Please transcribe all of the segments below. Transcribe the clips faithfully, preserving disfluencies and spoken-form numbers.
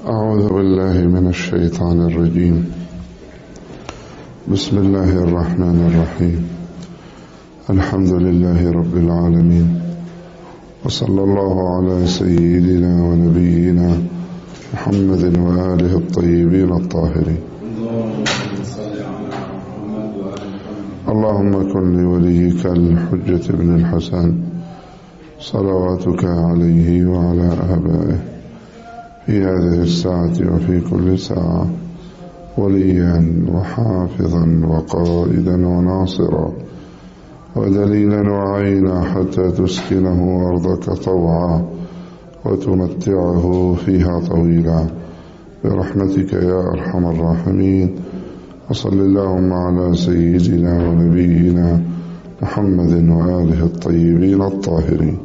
أعوذ بالله من الشيطان الرجيم. بسم الله الرحمن الرحيم. الحمد لله رب العالمين، وصلى الله على سيدنا ونبينا محمد وآله الطيبين الطاهرين. اللهم كن لوليك الحجة بن الحسن صلواتك عليه وعلى آبائه في هذه الساعة وفي كل ساعة وليا وحافظا وقائدا وناصرا ودليلا وعينا حتى تسكنه أرضك طوعا وتمتعه فيها طويلا برحمتك يا أرحم الراحمين. وصل اللهم على سيدنا ونبينا محمد وآله الطيبين الطاهرين.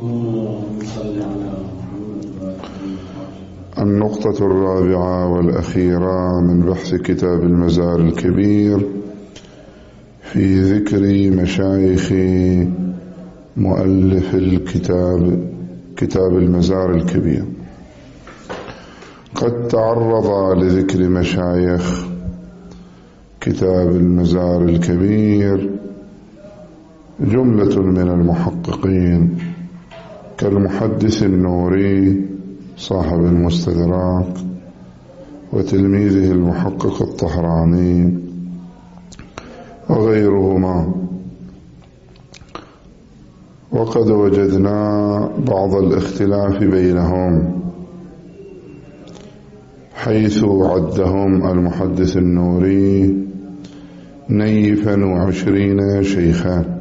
النقطة الرابعة والأخيرة من بحث كتاب المزار الكبير في ذكر مشايخ مؤلف الكتاب كتاب المزار الكبير. قد تعرض لذكر مشايخ كتاب المزار الكبير جملة من المحققين كالمحدث النوري صاحب المستدراك وتلميذه المحقق الطهراني وغيرهما، وقد وجدنا بعض الاختلاف بينهم، حيث عدهم المحدث النوري نيفا وعشرين شيخا،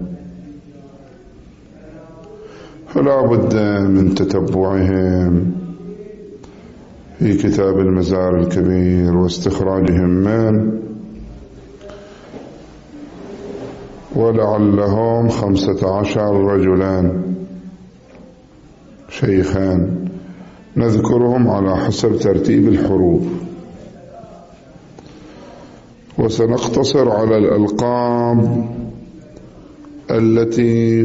فلا بد من تتبعهم في كتاب المزار الكبير واستخراجهم منه، ولعلهم خمسة عشر رجلا شيخان نذكرهم على حسب ترتيب الحروف، وسنقتصر على الألقاب التي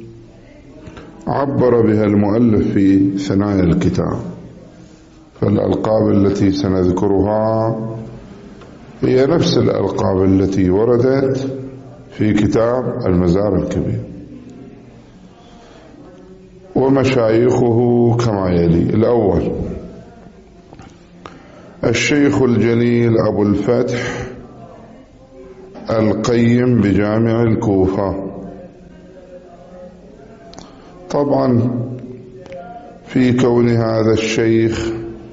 عبر بها المؤلف في ثنايا الكتاب. فالألقاب التي سنذكرها هي نفس الألقاب التي وردت في كتاب المزار الكبير. ومشايخه كما يلي: الأول الشيخ الجليل أبو الفتح القيم بجامع الكوفة. طبعا في كون هذا الشيخ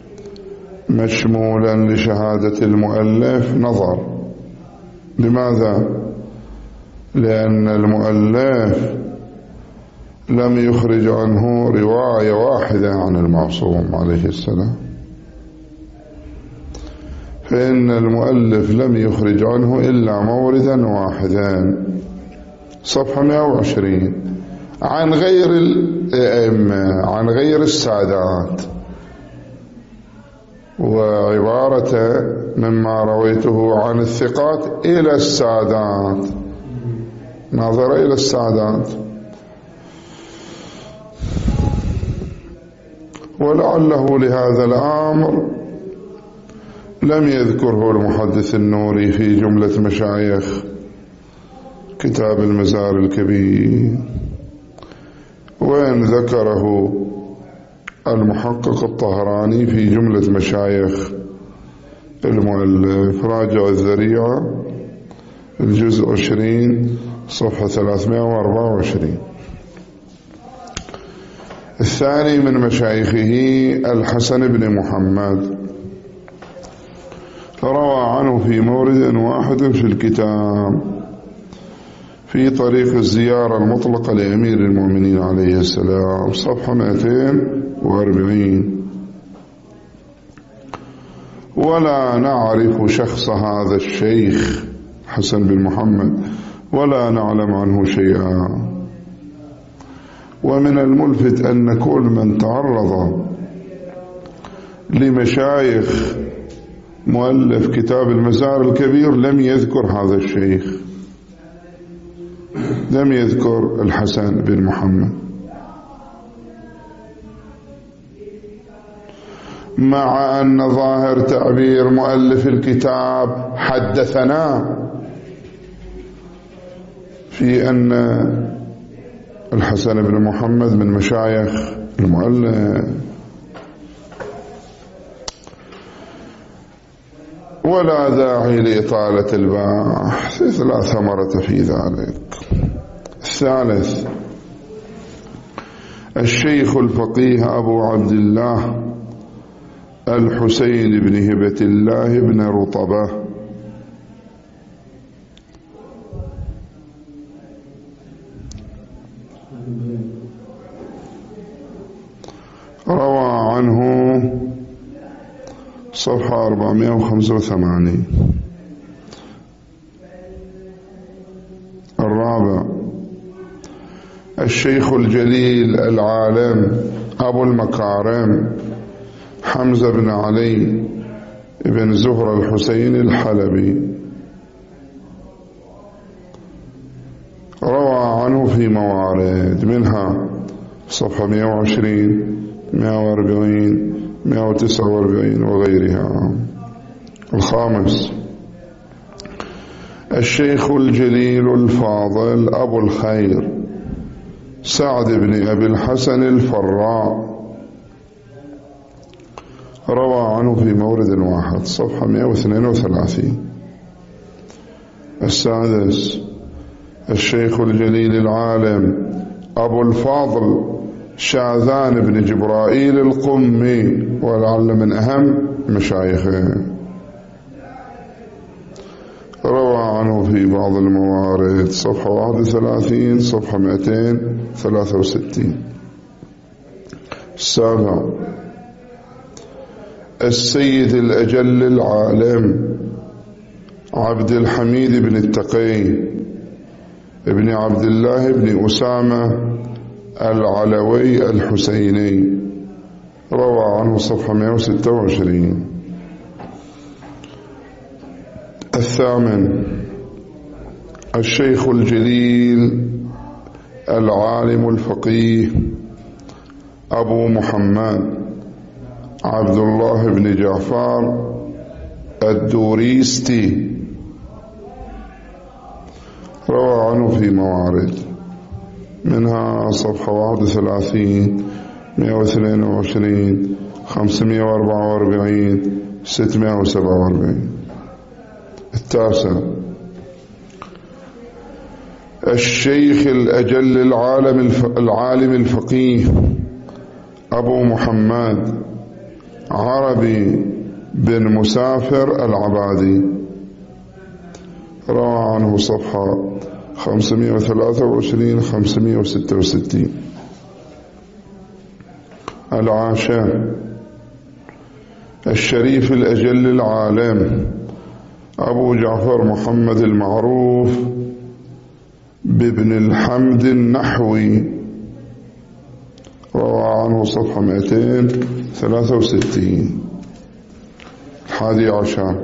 مشمولا لشهادة المؤلف نظر. لماذا؟ لأن المؤلف لم يخرج عنه رواية واحدة عن المعصوم عليه السلام، فإن المؤلف لم يخرج عنه إلا موردا واحدا صفحة مئة وعشرين عن غير الأئمة، عن غير السادات، وعبارة مما رويته عن الثقات إلى السادات، نظر إلى السادات. ولعله لهذا الأمر لم يذكره المحدث النوري في جملة مشايخ كتاب المزار الكبير، وإن ذكره المحقق الطهراني في جملة مشايخ المؤلف. راجع الذريعة الجزء عشرين صفحة ثلاثمائة وأربعة وعشرين. الثاني من مشايخه الحسن بن محمد، روى عنه في مورد واحد في الكتاب في طريق الزيارة المطلقة لأمير المؤمنين عليه السلام صفحة مئتين وأربعين. ولا نعرف شخص هذا الشيخ حسن بن محمد ولا نعلم عنه شيئا. ومن الملفت أن كل من تعرض لمشايخ مؤلف كتاب المزار الكبير لم يذكر هذا الشيخ، لم يذكر الحسن بن محمد. مع أن ظاهر تعبير مؤلف الكتاب حدثنا في أن الحسن بن محمد من مشايخ المؤلف، ولا داعي لإطالة البحث، لا ثمرة في ذلك. الثالث الشيخ الفقيه أبو عبد الله الحسين بن هبة الله بن رطبة روى عنه صفحة أربعمائة وخمسة وثمانين. الرابع الشيخ الجليل العالم أبو المكارم حمزة بن علي بن زهر الحسين الحلبي روى عنه في موارد، منها صفحة مئة وعشرين مئة وأربعين مئة وتسعة وأربعين وغيرها. الخامس الشيخ الجليل الفاضل أبو الخير سعد بن أبي الحسن الفراء روى عنه في مورد واحد، صفحة مئة واثنين وثلاثين. السادس الشيخ الجليل العالم أبو الفاضل شاذان بن جبرائيل القمي، ولعل من أهم مشايخه، روى عنه في بعض الموارد، صفحة واحد وثلاثين صفحة مئتين وثلاثة وستين. السابع السيد الأجل العالم عبد الحميد بن التقي ابن عبد الله بن أسامة العلوي الحسيني، روى عنه صفحة مئة وستة وعشرين. الثامن الشيخ الجليل العالم الفقيه أبو محمد عبد الله بن جعفر الدوريستي، روى عنه في موارد، منها صفحة واحد وثلاثين مئة واثنين وعشرين خمسمائة وأربعة وأربعين ستمائة وسبعة وأربعين. التاسع الشيخ الأجل العالم الف... العالم الفقيه أبو محمد عربي بن مسافر العبادي، روى عنه صفحة خمسمائة وثلاثة وعشرين خمسمائة وستة وستين. العاشر الشريف الأجل العالم أبو جعفر محمد المعروف بابن الحمد النحوي، روى عنه صفحة مئتين وثلاثة وستين. الحادي عشر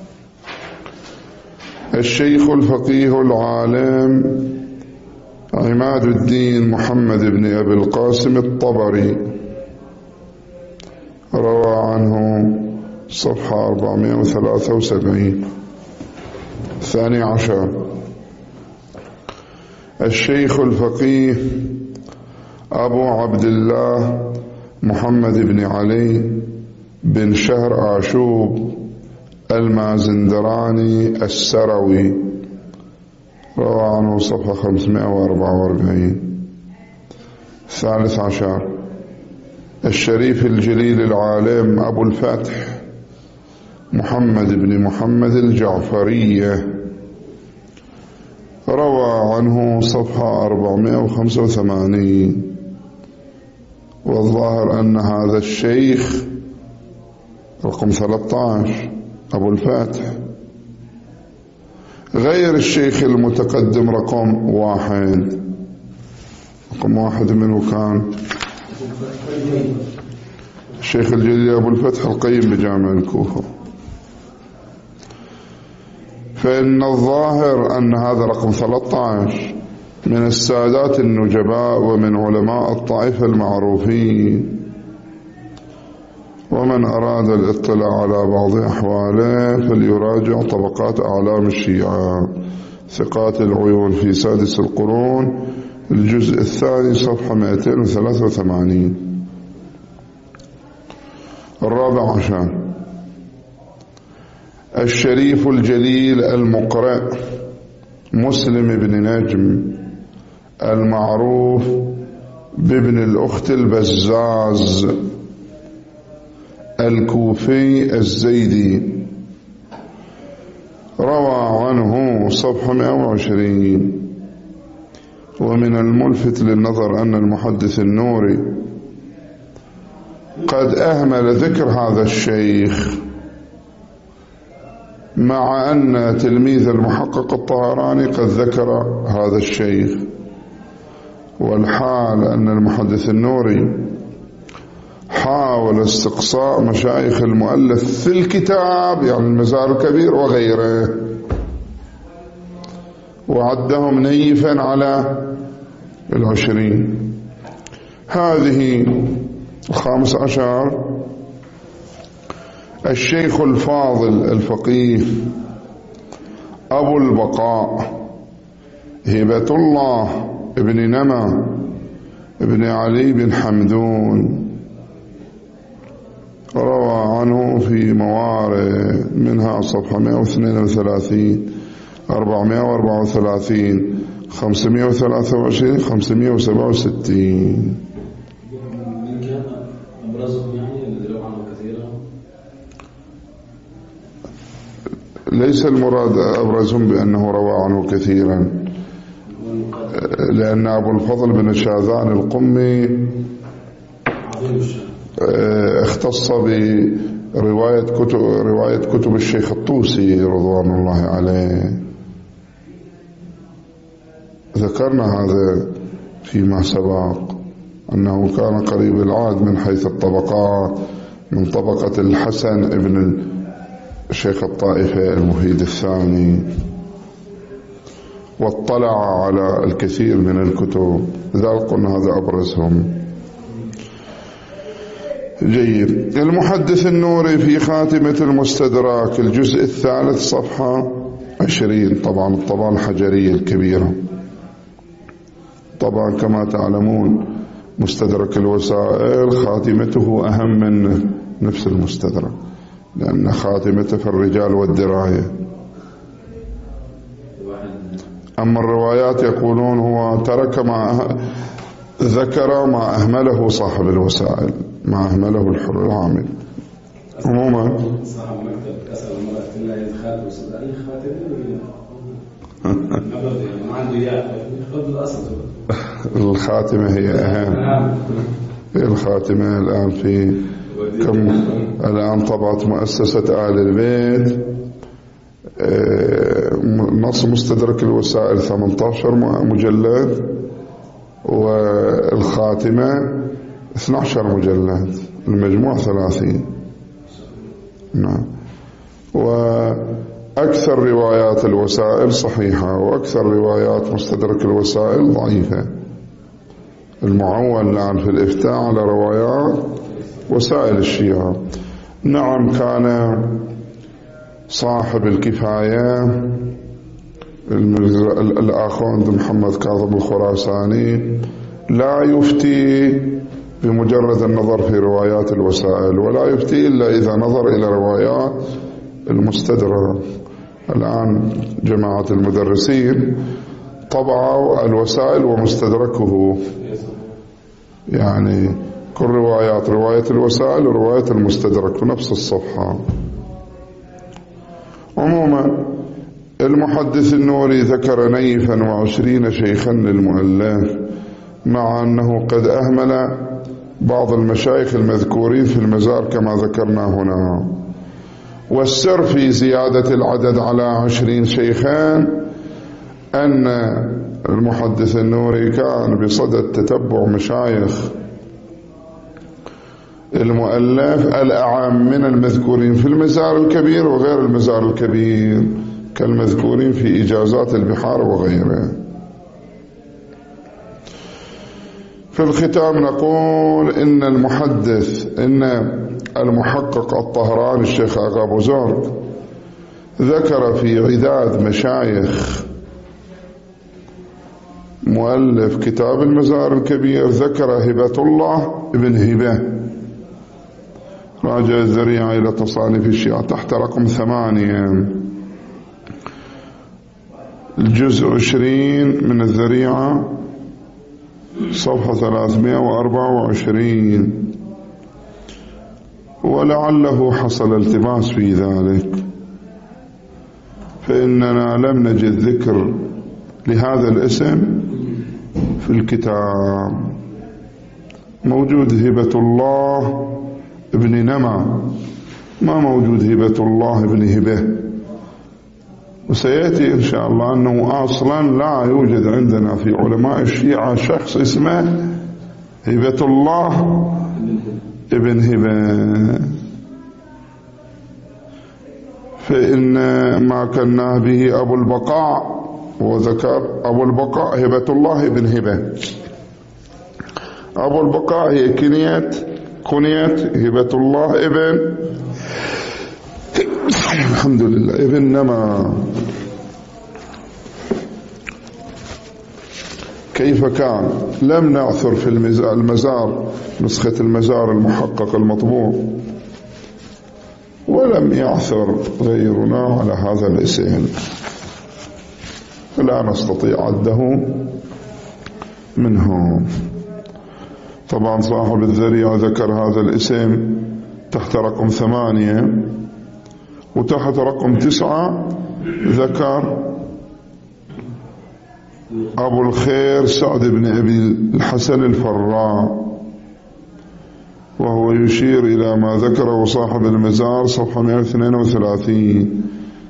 الشيخ الفقيه العالم عماد الدين محمد بن أبي القاسم الطبري، روى عنه صفحة أربعمائة وثلاثة وسبعين. الثاني عشر الشيخ الفقيه أبو عبد الله محمد بن علي بن شهر آشوب المازندراني السروي، روى عنه صفحة خمسمائة وأربعة وأربعين. الثالث عشر الشريف الجليل العالم أبو الفتح محمد بن محمد الجعفرية، روى عنه صفحة أربعمائة وخمسة وثمانين. والظاهر أن هذا الشيخ رقم ثلاثة عشر أبو الفتح غير الشيخ المتقدم رقم واحد. رقم واحد منه كان الشيخ الجليل أبو الفتح القيم بجامع الكوفة، فإن الظاهر أن هذا رقم ثلاثة عشر من السادات النجباء ومن علماء الطائفة المعروفين، ومن أراد الاطلاع على بعض أحواله فليراجع طبقات أعلام الشيعة ثقات العيون في سادس القرون الجزء الثاني صفحة مئتين وثلاثة وثمانين. الرابع عشر الشريف الجليل المقرئ مسلم بن نجم المعروف بابن الأخت البزاز الكوفي الزيدي روى عنه صفحة مئة وعشرين. ومن الملفت للنظر أن المحدث النوري قد أهمل ذكر هذا الشيخ مع أن تلميذ المحقق الطهراني قد ذكر هذا الشيخ، والحال أن المحدث النوري حاول استقصاء مشايخ المؤلف في الكتاب يعني المزار الكبير وغيره وعدهم نيفا على العشرين. هذه الخامس عشر الشيخ الفاضل الفقيه أبو البقاء هبة الله ابن نما ابن علي بن حمدون روى عنه في موارد منها صفحة مئة واثنين وثلاثين أربعمائة وأربعة وثلاثين خمسمائة وثلاثة وعشرين خمسمائة وسبعة وستين. من كان أبرزهم يعني الذي روى عنه كثيرا؟ ليس المراد أبرزهم بأنه روى عنه كثيرا، لأن أبو الفضل بن شاذان القمي اختص برواية كتب, رواية كتب الشيخ الطوسي رضوان الله عليه. ذكرنا هذا فيما سبق أنه كان قريب العهد من حيث الطبقات من طبقة الحسن ابن الشيخ الطائفة المفيد الثاني، واطلع على الكثير من الكتب، لذلك قلنا هذا أبرزهم. جيد. المحدث النوري في خاتمة المستدراك الجزء الثالث صفحة عشرين، طبعا الطبعة الحجرية الكبيرة. طبعا كما تعلمون مستدرك الوسائل خاتمته أهم من نفس المستدرك، لأن خاتمته في الرجال والدراية. أما الروايات يقولون هو ترك ما ذكر ما أهمله صاحب الوسائل، ما أهمله الحر العامل. عموما صاحب المكتب أسأل المرأة إلا يتخاطب وصدقني خاتم ما عنده إياه خذ الأصل. الخاتمة هي أهم. الخاتمة الآن في كم الآن طبعت مؤسسة آل البيت نص مستدرك الوسائل ثمانية عشر مجلد، والخاتمة اثني عشر مجلد، المجموع ثلاثين. نعم. وأكثر روايات الوسائل صحيحة، وأكثر روايات مستدرك الوسائل ضعيفة. المعول الآن في الإفتاء على روايات وسائل الشيعة. نعم، كان صاحب الكفاية الآخوند محمد كاظم الخراساني لا يفتي بمجرد النظر في روايات الوسائل، ولا يفتي إلا إذا نظر إلى روايات المستدرك. الآن جماعة المدرسين طبعوا الوسائل ومستدركه، يعني كل روايات رواية الوسائل ورواية المستدرك في نفس الصفحة. عموما المحدث النوري ذكر نيفا وعشرين شيخا للمؤلف، مع أنه قد أهمل بعض المشايخ المذكورين في المزار كما ذكرنا هنا. والسر في زيادة العدد على عشرين شيخان أن المحدث النوري كان بصدد تتبع مشايخ المؤلف الأعم من المذكورين في المزار الكبير وغير المزار الكبير، كالمذكورين في إجازات البحار وغيره. في الختام نقول إن المحدث إن المحقق الطهراني الشيخ آغا بوزرگ ذكر في عداد مشايخ مؤلف كتاب المزار الكبير، ذكر هبة الله ابن هبة. راجع الذريعة إلى تصانيف الشيعة تحت رقم ثمانية، الجزء عشرين من الذريعة صفحة ثلاثمائة وأربعة وعشرين. ولعله حصل التباس في ذلك، فإننا لم نجد ذكر لهذا الاسم في الكتاب. موجود هبة الله ابن نما، ما موجود هبة الله ابن هبة. وسيأتي إن شاء الله أنه أصلا لا يوجد عندنا في علماء الشيعة شخص اسمه هبة الله ابن هبة، فإن ما كنا به أبو البقاء، وذكر أبو البقاء هبة الله ابن هبة. أبو البقاء هي كنية كنية هبة الله ابن الحمد لله ابن نما. كيف كان؟ لم نعثر في المزار نسخة المزار المحقق المطبوع، ولم يعثر غيرنا على هذا الاسم، لا نستطيع عده منهم. طبعا صاحب الذريعة ذكر هذا الاسم تحت رقم ثمانية، وتحت رقم تسعة ذكر أبو الخير سعد بن أبي الحسن الفراء، وهو يشير إلى ما ذكره صاحب المزار صفحة مئة واثنين وثلاثين.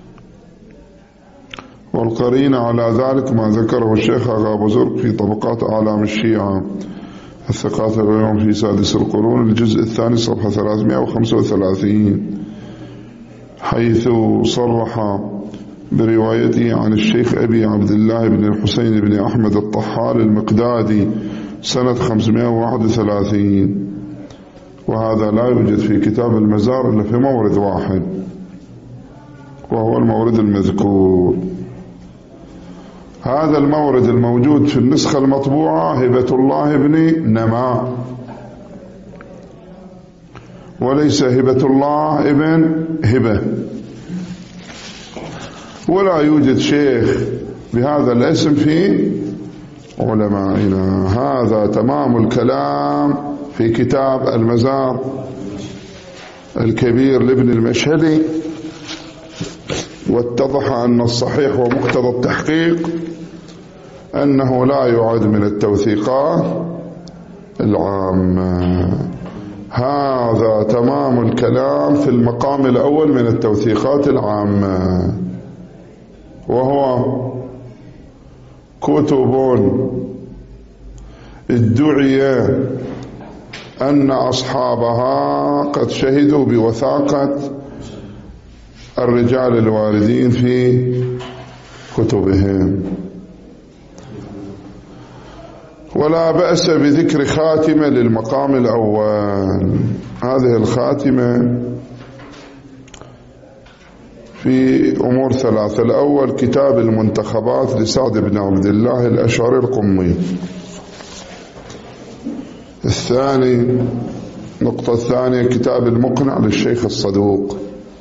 والقرين على ذلك ما ذكره الشيخ آغا بوزرگ في طبقات أعلام الشيعة الثقات اليوم في سادس القرون الجزء الثاني صفحة ثلاثمائة وخمسة وثلاثين، حيث صرح بروايته عن الشيخ أبي عبد الله بن الحسين بن أحمد الطحال المقدادي سنة خمسمائة وواحد وثلاثين. وهذا لا يوجد في كتاب المزار إلا في مورد واحد، وهو المورد المذكور. هذا المورد الموجود في النسخة المطبوعة هبة الله ابن نما، وليس هبة الله ابن هبة. ولا يوجد شيخ بهذا الاسم في علمائنا. هذا تمام الكلام في كتاب المزار الكبير لابن المشهدي. واتضح أن الصحيح ومقتضى التحقيق أنه لا يعد من التوثيقات العامة. هذا تمام الكلام في المقام الأول من التوثيقات العامة، وهو كتب ادعي أن أصحابها قد شهدوا بوثاقة الرجال الواردين في كتبهم. ولا بأس بذكر خاتمة للمقام الأول. هذه الخاتمة في أمور ثلاثة. الأول كتاب المنتخبات لسعد بن عبد الله الأشعري القمي. الثاني النقطة الثانية كتاب المقنع للشيخ الصدوق.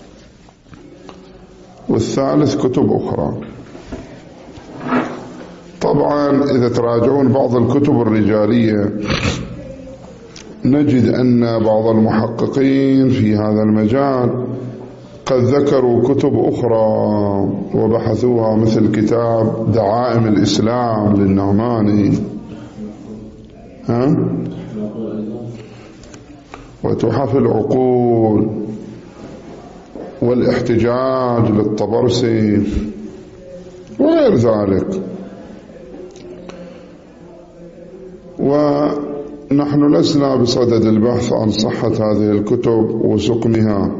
والثالث كتب أخرى. طبعا إذا تراجعون بعض الكتب الرجالية نجد أن بعض المحققين في هذا المجال قد ذكروا كتب أخرى وبحثوها، مثل كتاب دعائم الإسلام للنعماني، ها؟ وتحف العقول، والاحتجاج للطبرسي وغير ذلك. ونحن لسنا بصدد البحث عن صحة هذه الكتب وسقمها،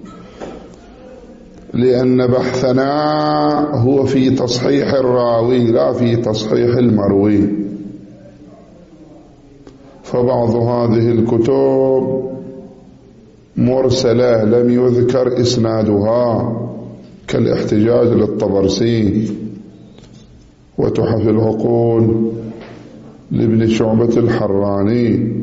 لأن بحثنا هو في تصحيح الراوي لا في تصحيح المروي. فبعض هذه الكتب مرسلة لم يذكر إسنادها كالاحتجاج للطبرسي وتحف العقول لابن شعبة الحراني،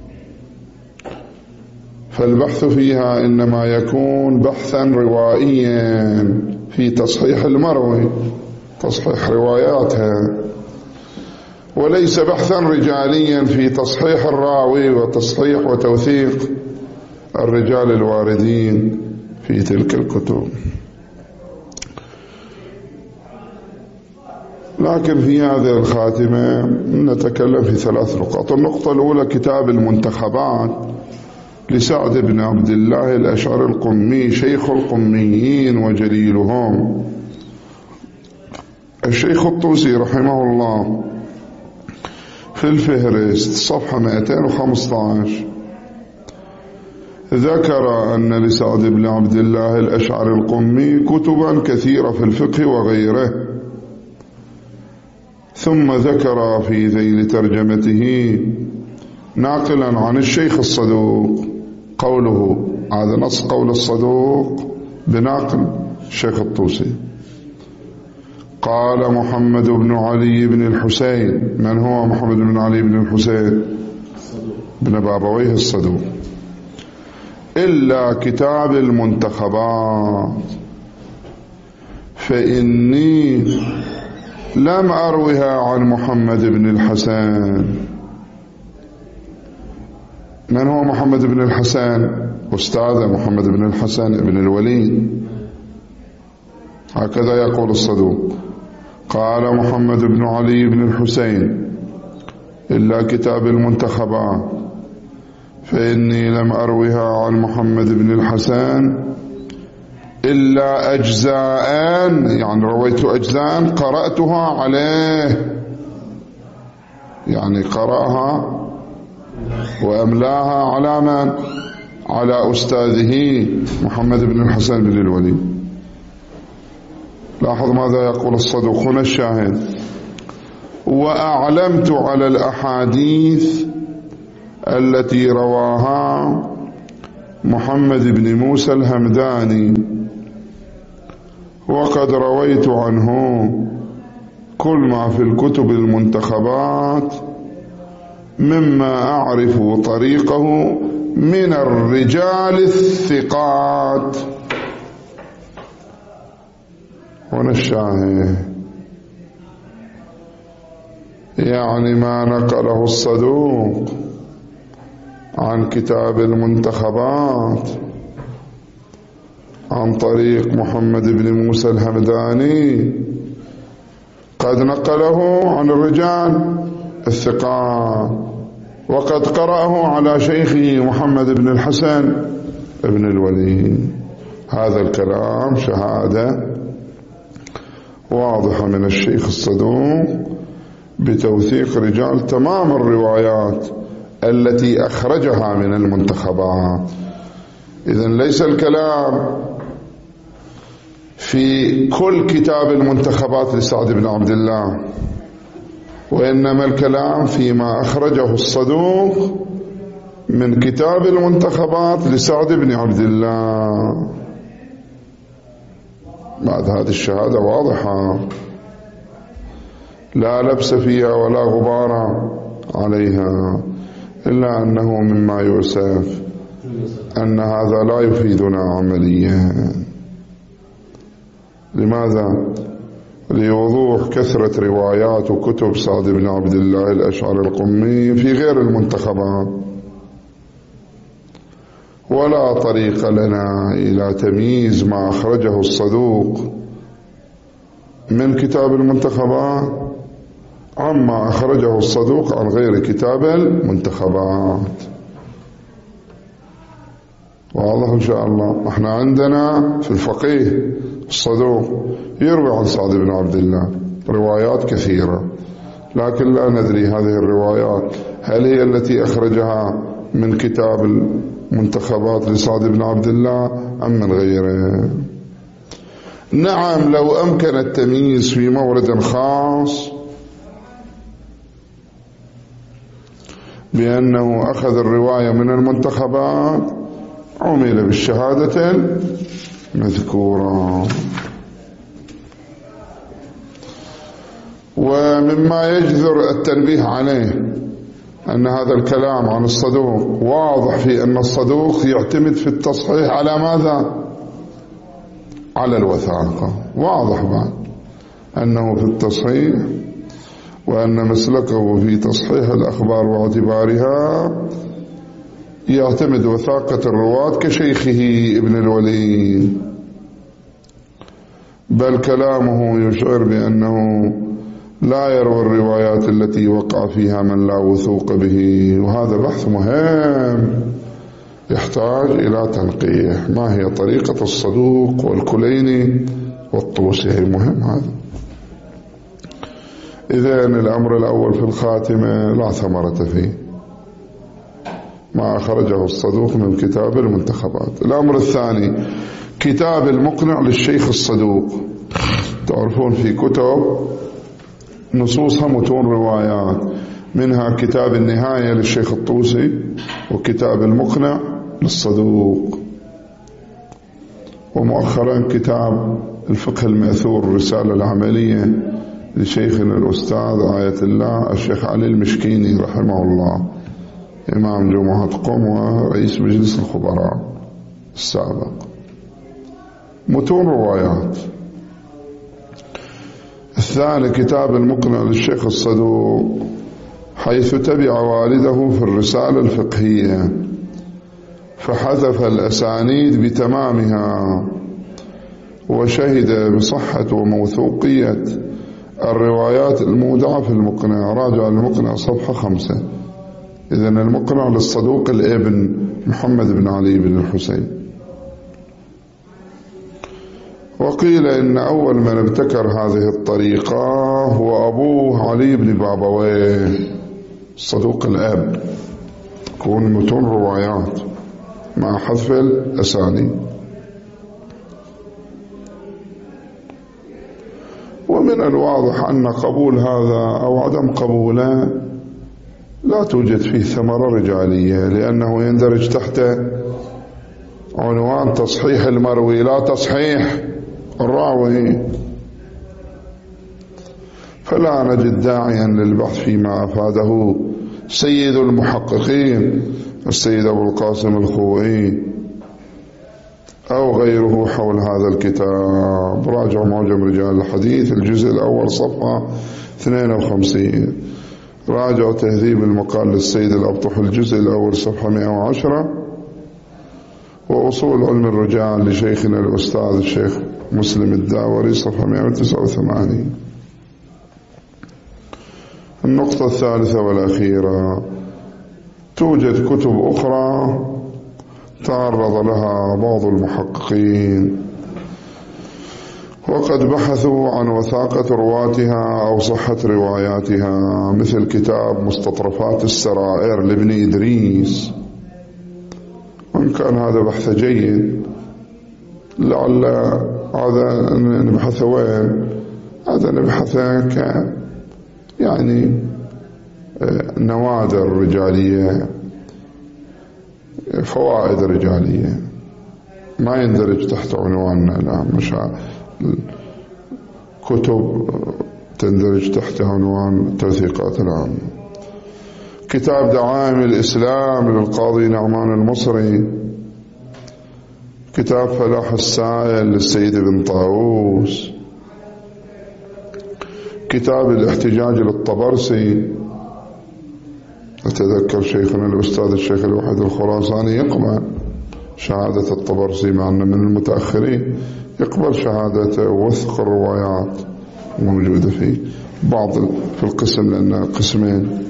فالبحث فيها إنما يكون بحثا روائيا في تصحيح المروي، تصحيح رواياتها، وليس بحثا رجاليا في تصحيح الراوي وتصحيح وتوثيق الرجال الواردين في تلك الكتب. لكن في هذه الخاتمة نتكلم في ثلاث نقاط. النقطة الأولى كتاب المنتخبات لسعد بن عبد الله الأشعري القمي، شيخ القميين وجليلهم. الشيخ الطوسي رحمه الله في الفهرست صفحة مئتين وخمسة عشر ذكر أن لسعد بن عبد الله الأشعري القمي كتبا كثيرة في الفقه وغيره، ثم ذكر في ذيل ترجمته ناقلا عن الشيخ الصدوق قوله، هذا نص قول الصدوق بناقل الشيخ الطوسي، قال محمد بن علي بن الحسين. من هو محمد بن علي بن الحسين؟ بن بابويه الصدوق. إلا كتاب المنتخبات فإني لم أروها عن محمد بن الحسن. من هو محمد بن الحسن؟ أستاذ محمد بن الحسن بن الوليد، هكذا يقول الصدوق. قال محمد بن علي بن الحسين إلا كتاب المنتخبات فإني لم أروها عن محمد بن الحسن إلا أجزاء، يعني رويت أجزاء قرأتها عليه، يعني قرأها وأملاها على من؟ على أستاذه محمد بن الحسن بن الوليد. لاحظ ماذا يقول الصدوق هنا الشاهد: وأعلمت على الأحاديث التي رواها محمد بن موسى الهمداني، وقد رويت عنه كل ما في الكتب المنتخبات مما أعرف طريقه من الرجال الثقات. هنا الشاهد، يعني ما نقله الصدوق عن كتاب المنتخبات عن طريق محمد بن موسى الهمداني قد نقله عن الرجال الثقات، وقد قرأه على شيخه محمد بن الحسن بن الوليد. هذا الكلام شهادة واضحة من الشيخ الصدوق بتوثيق رجال تمام الروايات التي أخرجها من المنتخبات. إذن ليس الكلام في كل كتاب المنتخبات لسعد بن عبد الله، وإنما الكلام فيما أخرجه الصدوق من كتاب المنتخبات لسعد بن عبد الله. بعد هذه الشهادة واضحة لا لبس فيها ولا غبار عليها، إلا أنه مما يؤسف أن هذا لا يفيدنا عمليا. لماذا؟ لوضوح كثرة روايات وكتب سعد بن عبد الله الأشعري القمي في غير المنتخبات، ولا طريق لنا إلى تمييز ما أخرجه الصدوق من كتاب المنتخبات عما أخرجه الصدوق عن غير كتاب المنتخبات. واضح إن شاء الله. احنا عندنا في الفقيه الصدوق يروي عن سعد بن عبد الله روايات كثيرة، لكن لا ندري هذه الروايات هل هي التي أخرجها من كتاب المنتخبات لسعد بن عبد الله أم من غيره. نعم، لو أمكن التمييز في مورد خاص بأنه أخذ الرواية من المنتخبات عُمل بالشهادة المذكورة. ومما يجدر التنبيه عليه أن هذا الكلام عن الصدوق واضح في أن الصدوق يعتمد في التصحيح على ماذا؟ على الوثاقة. واضح بعد أنه في التصحيح، وأن مسلكه في تصحيح الأخبار واعتبارها يعتمد وثاقة الرواة كشيخه ابن الوليد، بل كلامه يشعر بأنه لا يروي الروايات التي وقع فيها من لا وثوق به. وهذا بحث مهم يحتاج إلى تنقيح. ما هي طريقة الصدوق والكليني والطوسي؟ مهم هذا. إذن الأمر الأول في الخاتمة لا ثمرة فيه، ما أخرجه الصدوق من كتاب المنتخبات. الأمر الثاني كتاب المقنع للشيخ الصدوق. تعرفون في كتب نصوصها متون روايات، منها كتاب النهاية للشيخ الطوسي، وكتاب المقنع للصدوق، ومؤخرا كتاب الفقه المأثور الرسالة العملية لشيخنا الأستاذ آية الله الشيخ علي المشكيني رحمه الله، إمام جمعة قم ورئيس مجلس الخبراء السابق. متون روايات. الثاني كتاب المقنع للشيخ الصدوق، حيث تبع والده في الرسالة الفقهية فحذف الأسانيد بتمامها، وشهد بصحة وموثوقية الروايات المودعة في المقنع. راجع المقنع صفحة خمسة. إذن المقنع للصدوق الابن محمد بن علي بن الحسين. وقيل إن أول من ابتكر هذه الطريقة هو أبوه علي بن بابويه الصدوق الأب، تكون متون روايات مع حذف الأسانيد. ومن الواضح أن قبول هذا أو عدم قبوله لا توجد فيه ثمرة رجالية، لأنه يندرج تحت عنوان تصحيح المروي لا تصحيح الراوي، فلا نجد داعيا للبحث فيما أفاده سيد المحققين السيد أبو القاسم الخوئي أو غيره حول هذا الكتاب. راجع معجم رجال الحديث الجزء الأول صفحة اثنين وخمسين. راجع تهذيب المقال للسيد الأبطح الجزء الأول صفحة مئة وعشرة. وأصول علم الرجال لشيخنا الأستاذ الشيخ مسلم الداوري صفحة مئة وتسعة وثمانين. النقطة الثالثة والأخيرة، توجد كتب أخرى تعرض لها بعض المحققين وقد بحثوا عن وثاقة رواتها أو صحة رواياتها، مثل كتاب مستطرفات السرائر لابن إدريس. وإن كان هذا بحث جيد، لعل هذا نبحثه وين؟ هذا نبحثه ك يعني نوادر رجالية، فوائد رجالية، ما يندرج تحت عنواننا. لا، مش كتب تندرج تحت عنوان التوثيقات العامة. كتاب دعائم الإسلام للقاضي نعمان المصري. كتاب فلاح السائل للسيد بن طاووس. كتاب الاحتجاج للطبرسي. أتذكر شيخنا الأستاذ الشيخ الوحيد الخراساني يقبل شهادة الطبرسي، مع أنه من المتأخرين، يقبل شهادته ووثق الروايات موجودة فيه بعض في القسم، لأنه قسمين.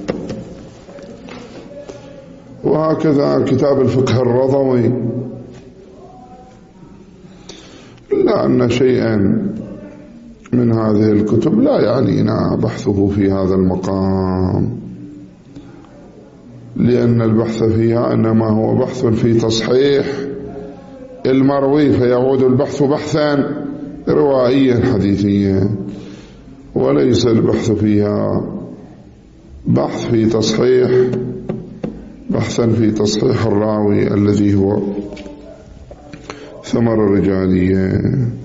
وهكذا كتاب الفقه الرضوي، إلا أن شيئا من هذه الكتب لا يعنينا بحثه في هذا المقام، لأن البحث فيها إنما هو بحث في تصحيح المروي، فيعود البحث بحثا روائيا حديثيا، وليس البحث فيها بحث في تصحيح بحثا في تصحيح الراوي الذي هو ثمر الرجالية.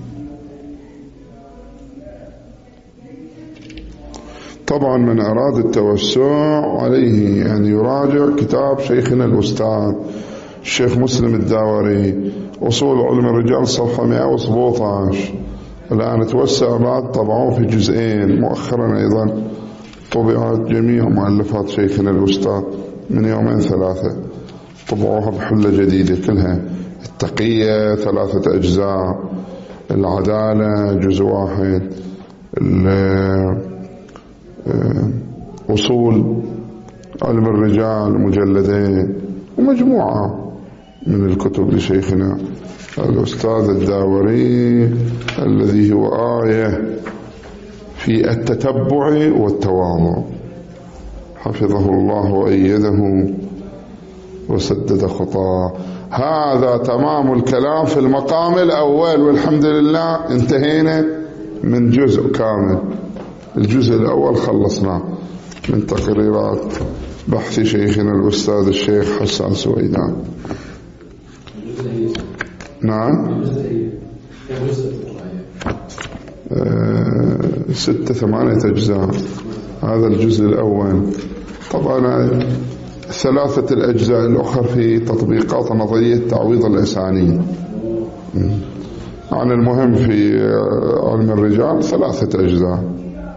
طبعا من أراد التوسع عليه أن يراجع كتاب شيخنا الأستاذ الشيخ مسلم الداوري أصول علم الرجال صفحة مئة وسبعة عشر. الآن توسع بعد طبعوه في جزئين، مؤخرا أيضا طبعت جميع مؤلفات شيخنا الأستاذ من يومين ثلاثة، طبعوها بحلة جديدة كلها. التقية ثلاثة أجزاء، العدالة جزء واحد، أصول علم الرجال مجلدين، ومجموعة من الكتب لشيخنا الأستاذ الداوري الذي هو آية في التتبع والتواضع، حفظه الله وأيده وسدد خطاه. هذا تمام الكلام في المقام الأول، والحمد لله انتهينا من جزء كامل. الجزء الأول خلصناه من تقريرات بحث شيخنا الأستاذ الشيخ حسان سويدان. نعم آه ستة ثمانية أجزاء هذا الجزء الأول. طبعا ثلاثة الأجزاء الأخرى في تطبيقات نظرية تعويض الأسانيد. عن المهم في علم الرجال ثلاثة أجزاء.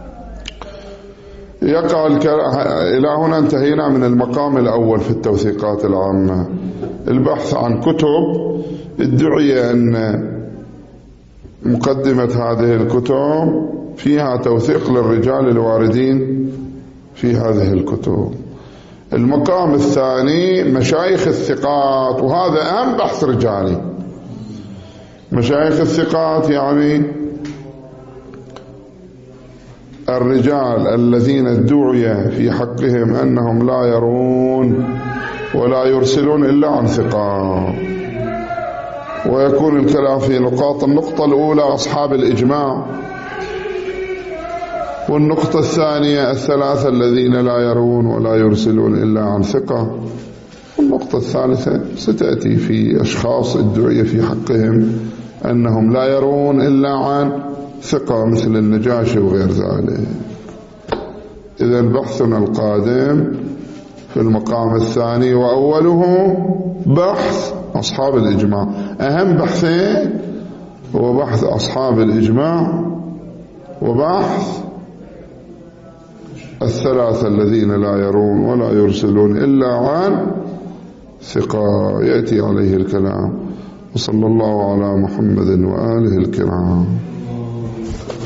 يقع إلى هنا انتهينا من المقام الأول في التوثيقات العامة، البحث عن كتب ادعي أن مقدمة هذه الكتب فيها توثيق للرجال الواردين في هذه الكتب. المقام الثاني مشايخ الثقات، وهذا أهم بحث رجالي. مشايخ الثقات يعني الرجال الذين ادعي في حقهم أنهم لا يرون ولا يرسلون إلا عن ثقة. ويكون الكلام في نقاط. النقطة الأولى أصحاب الإجماع، والنقطة الثانية الثلاثة الذين لا يرون ولا يرسلون إلا عن ثقة، والنقطة الثالثة ستأتي في أشخاص ادعي في حقهم أنهم لا يرون إلا عن ثقة مثل النجاشي وغير ذلك. إذا بحثنا القادم في المقام الثاني وأوله بحث أصحاب الإجماع. أهم بحثين هو بحث أصحاب الإجماع وبحث الثلاثة الذين لا يرون ولا يرسلون إلا عن ثقة، يأتي عليه الكلام. وصلى الله على محمد وآله الكرام.